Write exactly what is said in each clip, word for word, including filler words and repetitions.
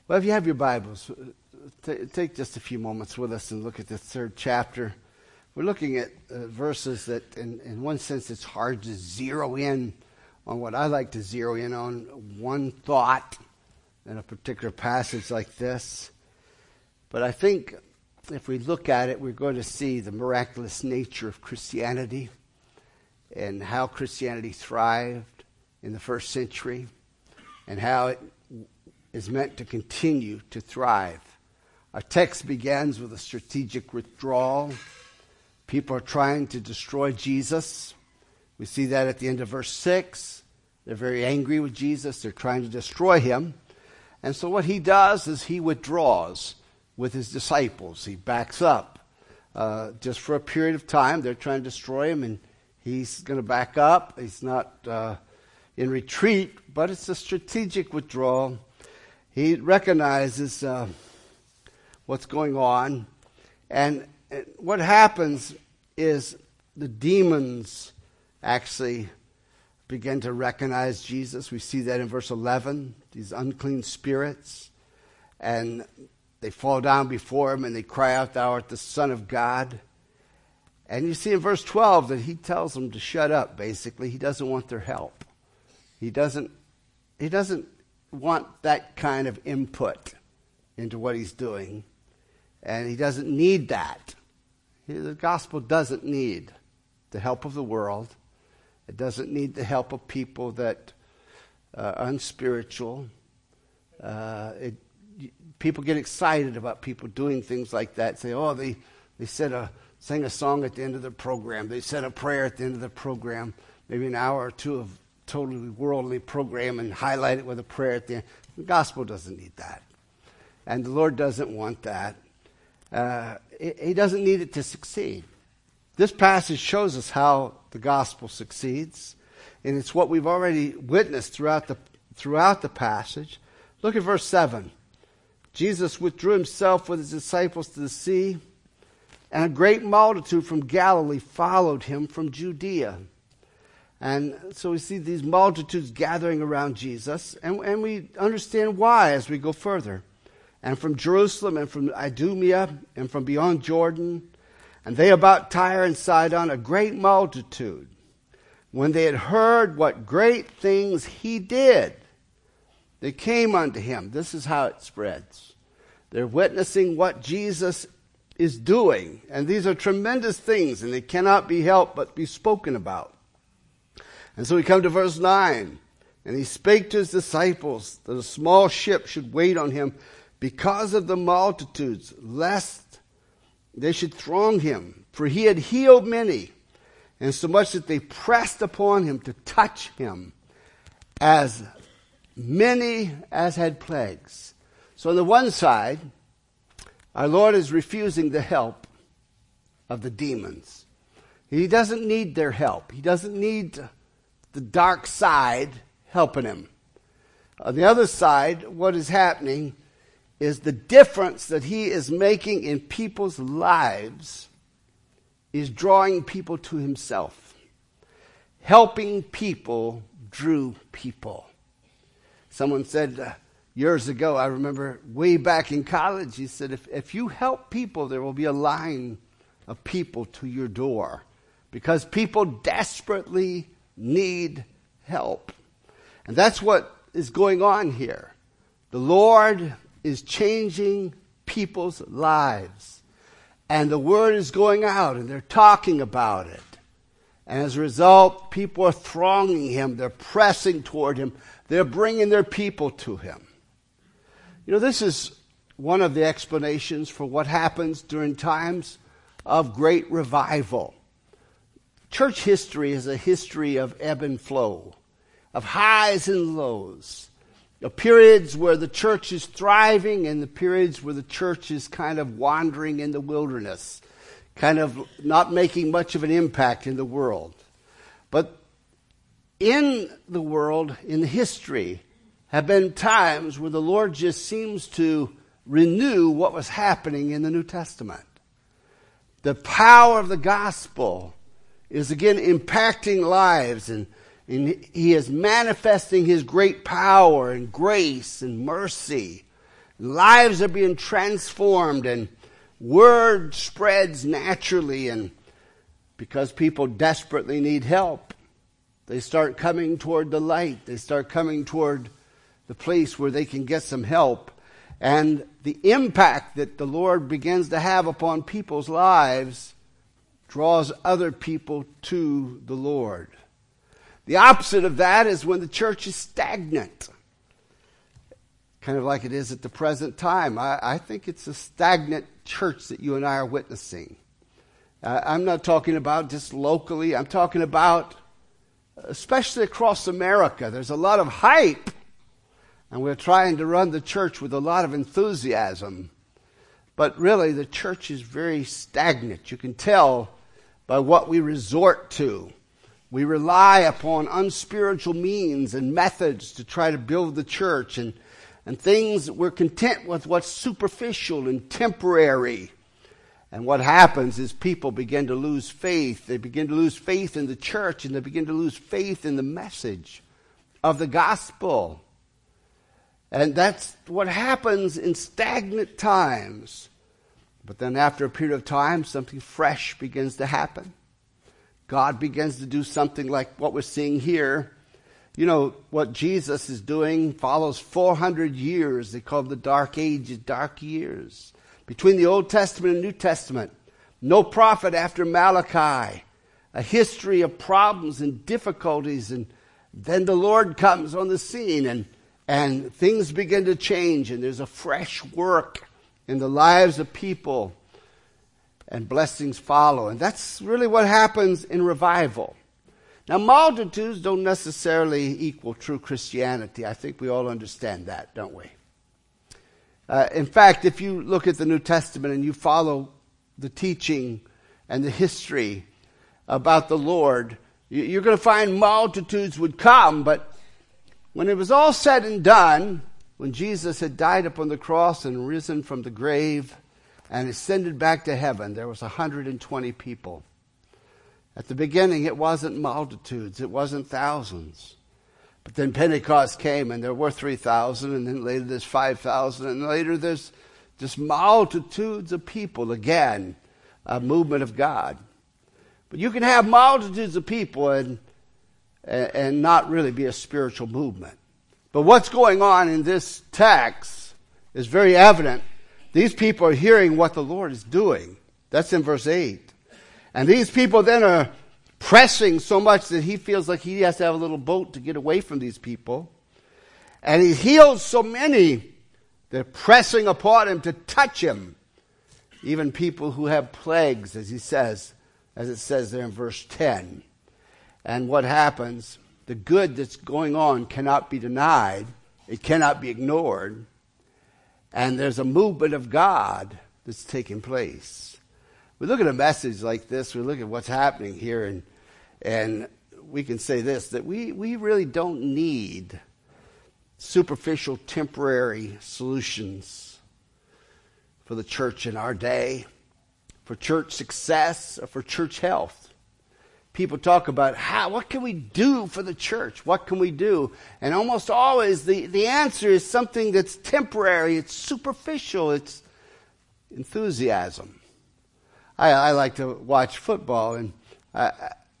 Well, if you have your Bibles, t- take just a few moments with us and look at the third chapter. We're looking at uh, verses that, in, in one sense, it's hard to zero in on what I like to zero in on, one thought in a particular passage like this. But I think if we look at it, we're going to see the miraculous nature of Christianity and how Christianity thrived in the first century and how it is meant to continue to thrive. Our text begins with a strategic withdrawal. People are trying to destroy Jesus. We see that at the end of verse six. They're very angry with Jesus. They're trying to destroy him. And so what he does is he withdraws with his disciples. He backs up uh, just for a period of time. They're trying to destroy him, and he's going to back up. He's not uh, in retreat, but it's a strategic withdrawal. He recognizes uh, what's going on. And, and what happens is the demons actually begin to recognize Jesus. We see that in verse eleven, these unclean spirits. And they fall down before him and they cry out, "Thou art the Son of God." And you see in verse twelve that he tells them to shut up, basically. He doesn't want their help. He doesn't, he doesn't want that kind of input into what he's doing. And he doesn't need that. The gospel doesn't need the help of the world. It doesn't need the help of people that are unspiritual. Uh, it, people get excited about people doing things like that. Say, oh, they, they said a, sang a song at the end of the program. They said a prayer at the end of the program. Maybe an hour or two of totally worldly program and highlight it with a prayer at the end. The gospel doesn't need that. And the Lord doesn't want that. Uh, he doesn't need it to succeed. This passage shows us how the gospel succeeds, and it's what we've already witnessed throughout the throughout the passage. Look at verse seven. Jesus withdrew himself with his disciples to the sea, and a great multitude from Galilee followed him from Judea. And so we see these multitudes gathering around Jesus, and, and we understand why as we go further. And from Jerusalem, and from Idumea, and from beyond Jordan, and they about Tyre and Sidon, a great multitude. When they had heard what great things he did, they came unto him. This is how it spreads. They're witnessing what Jesus is doing. And these are tremendous things, and they cannot be helped but be spoken about. And so we come to verse nine. And he spake to his disciples that a small ship should wait on him because of the multitudes, lest they should throng him. For he had healed many, and so much that they pressed upon him to touch him, as many as had plagues. So on the one side, our Lord is refusing the help of the demons. He doesn't need their help. He doesn't need the dark side helping him. On the other side, what is happening is the difference that he is making in people's lives is drawing people to himself. Helping people drew people. Someone said uh, years ago, I remember way back in college, he said, if, if you help people, there will be a line of people to your door because people desperately need help. And that's what is going on here. The Lord is changing people's lives. And the word is going out, and they're talking about it. And as a result, people are thronging him. They're pressing toward him. They're bringing their people to him. You know, this is one of the explanations for what happens during times of great revival. Church history is a history of ebb and flow, of highs and lows, of periods where the church is thriving and the periods where the church is kind of wandering in the wilderness, kind of not making much of an impact in the world. But in the world, in history, have been times where the Lord just seems to renew what was happening in the New Testament. The power of the gospel is again impacting lives, and, and he is manifesting his great power and grace and mercy. Lives are being transformed, and word spreads naturally, and because people desperately need help, they start coming toward the light. They start coming toward the place where they can get some help. And the impact that the Lord begins to have upon people's lives draws other people to the Lord. The opposite of that is when the church is stagnant, kind of like it is at the present time. I, I think it's a stagnant church that you and I are witnessing. Uh, I'm not talking about just locally. I'm talking about especially across America. There's a lot of hype, and we're trying to run the church with a lot of enthusiasm. But really, the church is very stagnant. You can tell by what we resort to. We rely upon unspiritual means and methods to try to build the church, and, and things, we're content with what's superficial and temporary. And what happens is people begin to lose faith. They begin to lose faith in the church, and they begin to lose faith in the message of the gospel. And that's what happens in stagnant times. But then after a period of time, something fresh begins to happen. God begins to do something like what we're seeing here. You know, what Jesus is doing follows four hundred years. They call them the dark ages, dark years. Between the Old Testament and New Testament. No prophet after Malachi. A history of problems and difficulties. And then the Lord comes on the scene, and, and things begin to change. And there's a fresh work in the lives of people. And blessings follow. And that's really what happens in revival. Now, multitudes don't necessarily equal true Christianity. I think we all understand that, don't we? Uh, in fact, if you look at the New Testament and you follow the teaching and the history about the Lord, you're going to find multitudes would come. But when it was all said and done, when Jesus had died upon the cross and risen from the grave and ascended back to heaven, there was one hundred twenty people. At the beginning, it wasn't multitudes. It wasn't thousands. But then Pentecost came, and there were three thousand, and then later there's five thousand, and later there's just multitudes of people, again, a movement of God. But you can have multitudes of people and, and not really be a spiritual movement. But what's going on in this text is very evident. These people are hearing what the Lord is doing. That's in verse eight. And these people then are pressing so much that he feels like he has to have a little boat to get away from these people. And he heals so many, they're pressing upon him to touch him. Even people who have plagues, as he says, as it says there in verse ten. And what happens? The good that's going on cannot be denied. It cannot be ignored. And there's a movement of God that's taking place. We look at a message like this, we look at what's happening here, and and we can say this, that we, we really don't need superficial, temporary solutions for the church in our day, for church success, or for church health. People talk about how, what can we do for the church? What can we do? And almost always the, the answer is something that's temporary, it's superficial, it's enthusiasm. I, I like to watch football, and I,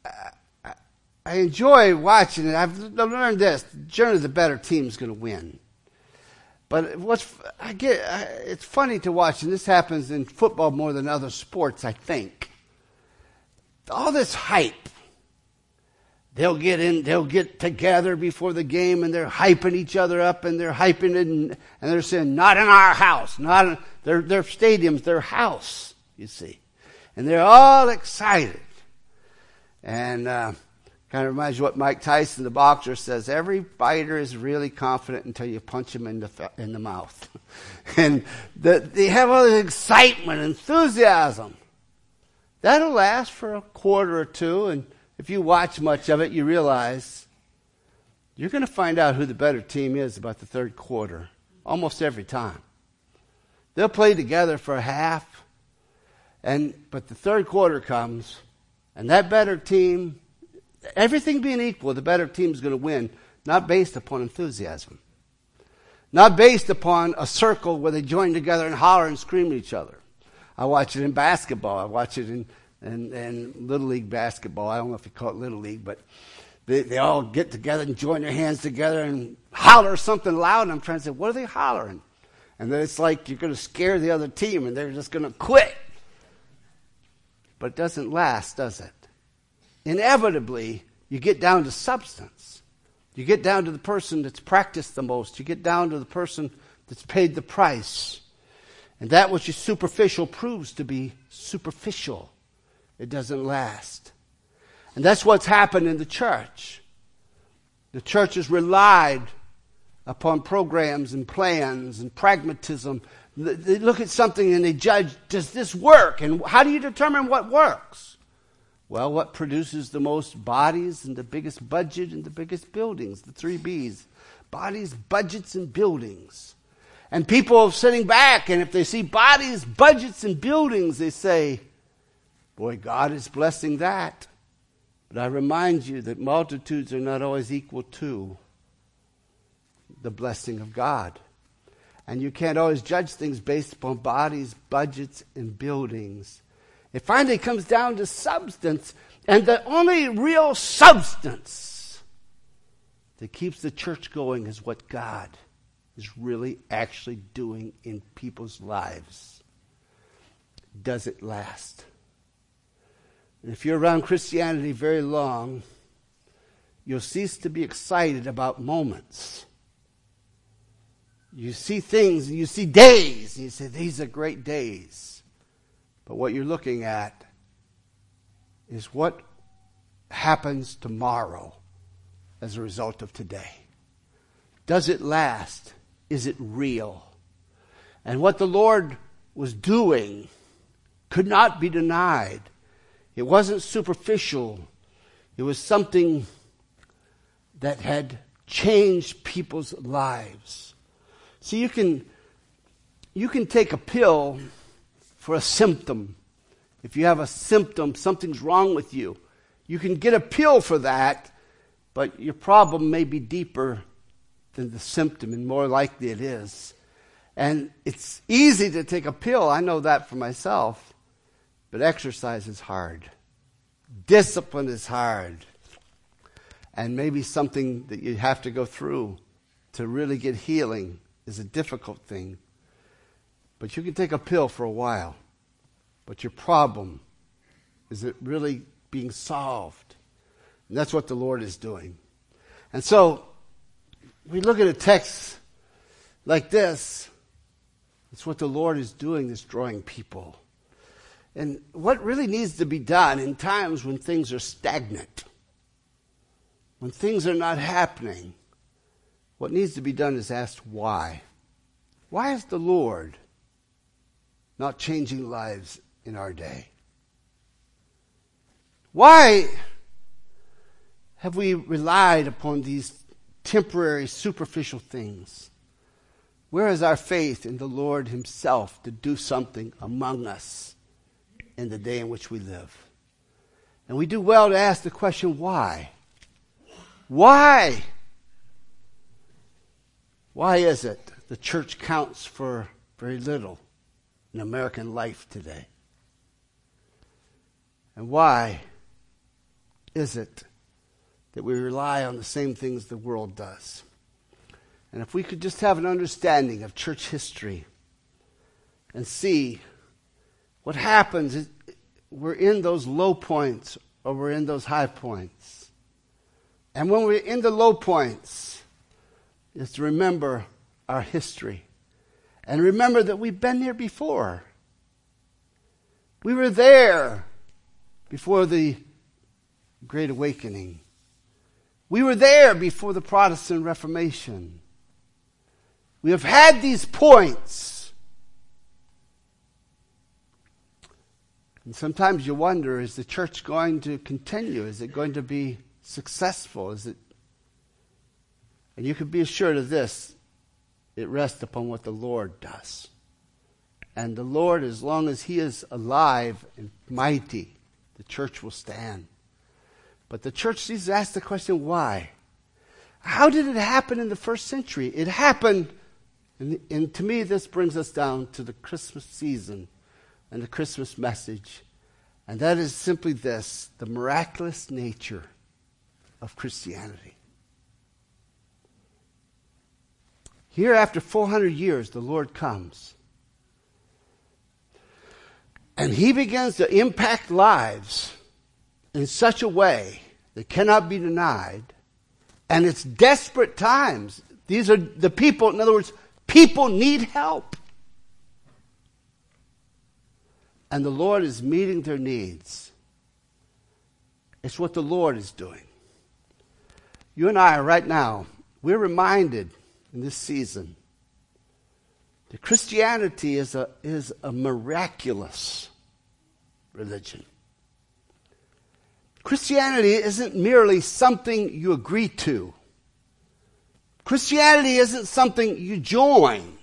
I, I enjoy watching it. I've learned this: generally, the better team's going to win. But what's I get? It's funny to watch, and this happens in football more than other sports, I think. All this hype. They'll get in. They'll get together before the game, and they're hyping each other up, and they're hyping it, and, and they're saying, "Not in our house, not in their their stadiums, their house." You see. And they're all excited. And uh, kind of reminds you what Mike Tyson, the boxer, says. Every fighter is really confident until you punch him in the in the mouth. And the, they have all this excitement, enthusiasm. That'll last for a quarter or two. And if you watch much of it, you realize you're going to find out who the better team is about the third quarter. Almost every time. They'll play together for a half. And but the third quarter comes, and that better team, everything being equal, the better team is going to win, not based upon enthusiasm, Not based upon a circle where they join together and holler and scream at each other. I watch it in basketball. I watch it in, in, in Little League basketball. I don't know if you call it Little League, but they, they all get together and join their hands together and holler something loud. And I'm trying to say, what are they hollering? And then it's like you're going to scare the other team and they're just going to quit. But it doesn't last, does it? Inevitably, you get down to substance. You get down to the person that's practiced the most. You get down to the person that's paid the price. And that which is superficial proves to be superficial. It doesn't last. And that's what's happened in the church. The church has relied upon programs and plans and pragmatism. They look at something and they judge, does this work? And how do you determine what works? Well, what produces the most bodies and the biggest budget and the biggest buildings? The three B's. Bodies, budgets, and buildings. And people are sitting back, and if they see bodies, budgets, and buildings, they say, boy, God is blessing that. But I remind you that multitudes are not always equal to the blessing of God. And you can't always judge things based upon bodies, budgets, and buildings. It finally comes down to substance, and the only real substance that keeps the church going is what God is really actually doing in people's lives. Does it last? And if you're around Christianity very long, you'll cease to be excited about moments. You see things, and you see days, and you say, these are great days. But what you're looking at is what happens tomorrow as a result of today. Does it last? Is it real? And what the Lord was doing could not be denied. It wasn't superficial. It was something that had changed people's lives. See, you can, you can take a pill for a symptom. If you have a symptom, something's wrong with you. You can get a pill for that, but your problem may be deeper than the symptom, and more likely it is. And it's easy to take a pill. I know that for myself. But exercise is hard. Discipline is hard. And maybe something that you have to go through to really get healing is a difficult thing. But you can take a pill for a while. But your problem, is it really being solved? And that's what the Lord is doing. And so, we look at a text like this. It's what the Lord is doing, is drawing people. And what really needs to be done in times when things are stagnant, when things are not happening, what needs to be done is asked why. Why is the Lord not changing lives in our day? Why have we relied upon these temporary, superficial things? Where is our faith in the Lord himself to do something among us in the day in which we live? And we do well to ask the question, why? Why? Why is it the church counts for very little in American life today? And why is it that we rely on the same things the world does? And if we could just have an understanding of church history and see what happens, is we're in those low points or we're in those high points. And when we're in the low points, is to remember our history and remember that we've been there before. We were there before the Great Awakening. We were there before the Protestant Reformation. We have had these points. And sometimes you wonder, is the church going to continue? Is it going to be successful? Is it? And you can be assured of this. It rests upon what the Lord does. And the Lord, as long as he is alive and mighty, the church will stand. But the church needs to ask the question, why? How did it happen in the first century? It happened And, and to me, this brings us down to the Christmas season and the Christmas message. And that is simply this, the miraculous nature of Christianity. Here, after four hundred years, the Lord comes. And he begins to impact lives in such a way that cannot be denied. And it's desperate times. These are the people, in other words, people need help. And the Lord is meeting their needs. It's what the Lord is doing. You and I, right now, we're reminded in this season that Christianity is a, is a miraculous religion. Christianity isn't merely something you agree to. Christianity isn't something you join.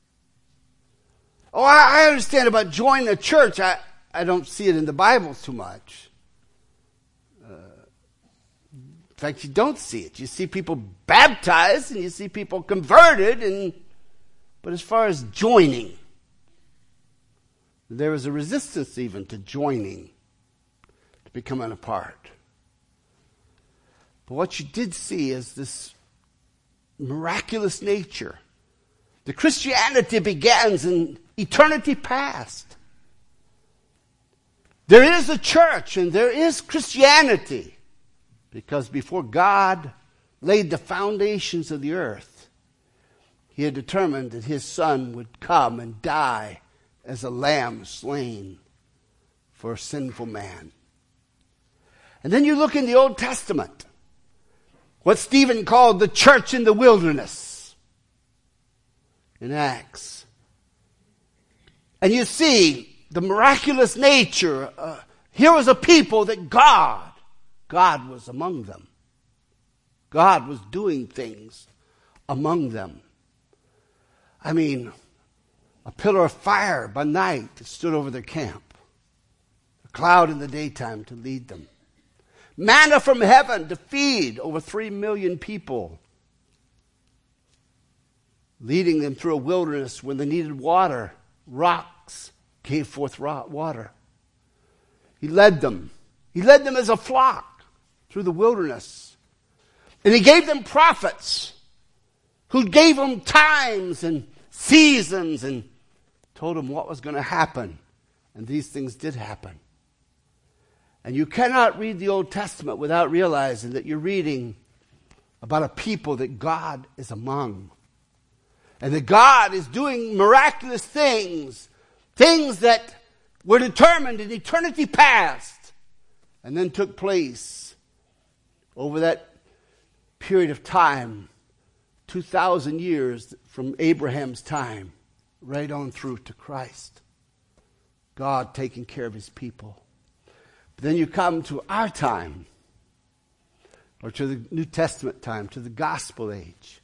Oh, I, I understand about joining a church. I, I don't see it in the Bible too much. Uh, in fact, you don't see it. You see people baptized and you see people converted, and but as far as joining, there is a resistance even to joining, to becoming a part. But what you did see is this miraculous nature. The Christianity begins in eternity past. There is a church and there is Christianity because before God laid the foundations of the earth, he had determined that his son would come and die as a lamb slain for a sinful man. And then you look in the Old Testament, what Stephen called the church in the wilderness in Acts. And you see the miraculous nature. Uh, here was a people that God, God was among them. God was doing things among them. I mean, a pillar of fire by night that stood over their camp. A cloud in the daytime to lead them. Manna from heaven to feed over three million people. Leading them through a wilderness when they needed water. Rocks gave forth water. He led them. He led them as a flock through the wilderness. And he gave them prophets who gave them times and seasons and told them what was going to happen. And these things did happen. And you cannot read the Old Testament without realizing that you're reading about a people that God is among. And that God is doing miraculous things. Things that were determined in eternity past. And then took place over that period of time. two thousand years from Abraham's time. Right on through to Christ. God taking care of his people. But then you come to our time. Or to the New Testament time. To the gospel age.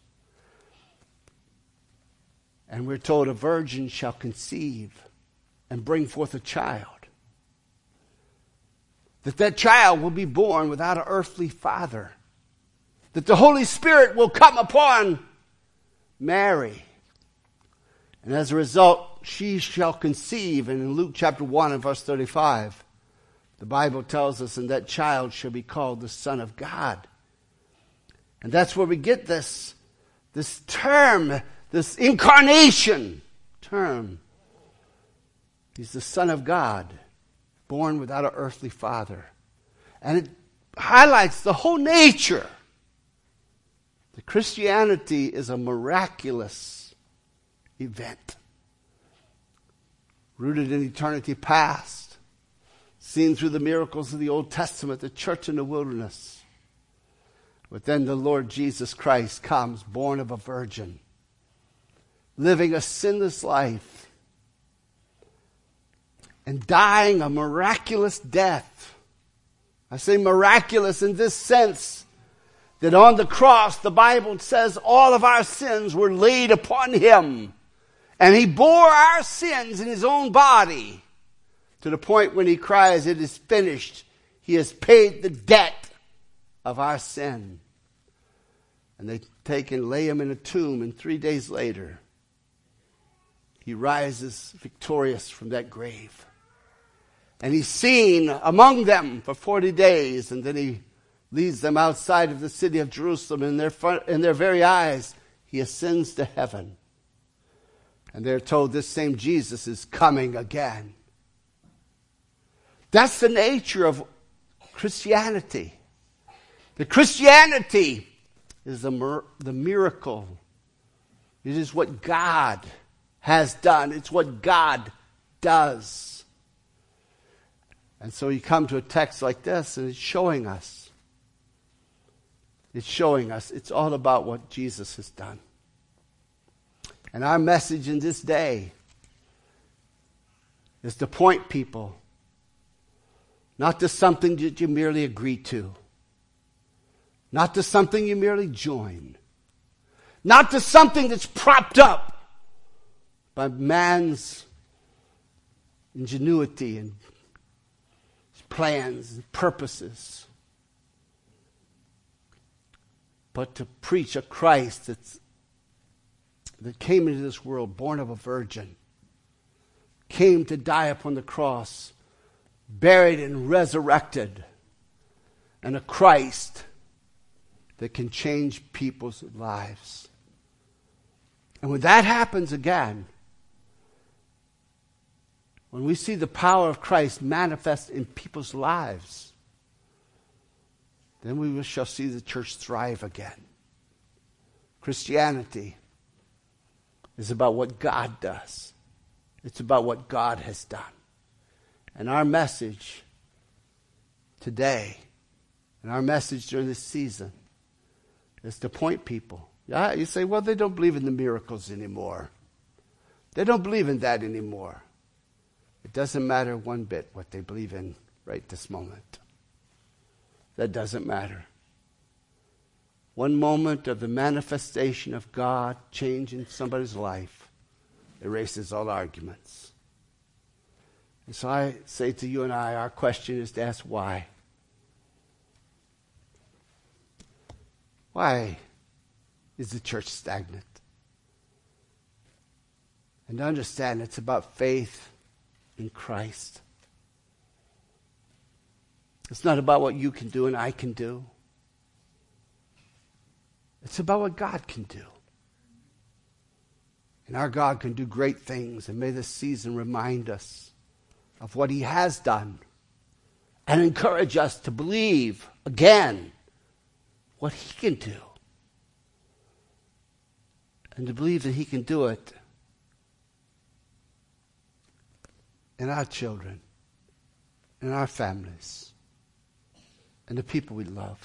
And we're told a virgin shall conceive and bring forth a child. That that child will be born without an earthly father. That the Holy Spirit will come upon Mary. And as a result, she shall conceive. And in Luke chapter one and verse thirty-five, the Bible tells us, and that child shall be called the Son of God. And that's where we get this, this term, this incarnation term. He's the Son of God, born without an earthly father. And it highlights the whole nature. The Christianity is a miraculous event. Rooted in eternity past. Seen through the miracles of the Old Testament, the church in the wilderness. But then the Lord Jesus Christ comes, born of a virgin. Living a sinless life. And dying a miraculous death. I say miraculous in this sense that on the cross, the Bible says all of our sins were laid upon him. And he bore our sins in his own body to the point when he cries, "It is finished." He has paid the debt of our sin. And they take and lay him in a tomb, and three days later, he rises victorious from that grave. And he's seen among them for forty days, and then he leads them outside of the city of Jerusalem. In their, front, in their very eyes, he ascends to heaven. And they're told this same Jesus is coming again. That's the nature of Christianity. The Christianity is the, mir- the miracle. It is what God has done. It's what God does. And so you come to a text like this, and it's showing us. It's showing us. It's all about what Jesus has done. And our message in this day is to point people not to something that you merely agree to, not to something you merely join, not to something that's propped up by man's ingenuity and plans and purposes, but to preach a Christ that's, that came into this world born of a virgin, came to die upon the cross, buried and resurrected, and a Christ that can change people's lives. And when that happens again, when we see the power of Christ manifest in people's lives, then we shall see the church thrive again. Christianity is about what God does. It's about what God has done. And our message today, and our message during this season, is to point people. Yeah, you say, well, they don't believe in the miracles anymore. They don't believe in that anymore. It doesn't matter one bit what they believe in right this moment. That doesn't matter. One moment of the manifestation of God changing somebody's life erases all arguments. And so I say to you and I, our question is to ask why. Why is the church stagnant? And to understand it's about faith in Christ. It's not about what you can do and I can do. It's about what God can do. And our God can do great things. And may this season remind us of what he has done and encourage us to believe again what he can do. And to believe that he can do it in our children, in our families, and the people we love.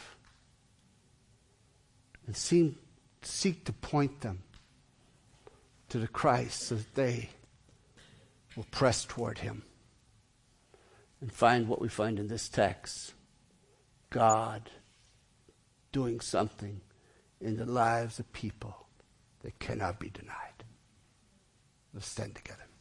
And seem, seek to point them to the Christ so that they will press toward him and find what we find in this text. God doing something in the lives of people that cannot be denied. Let's stand together.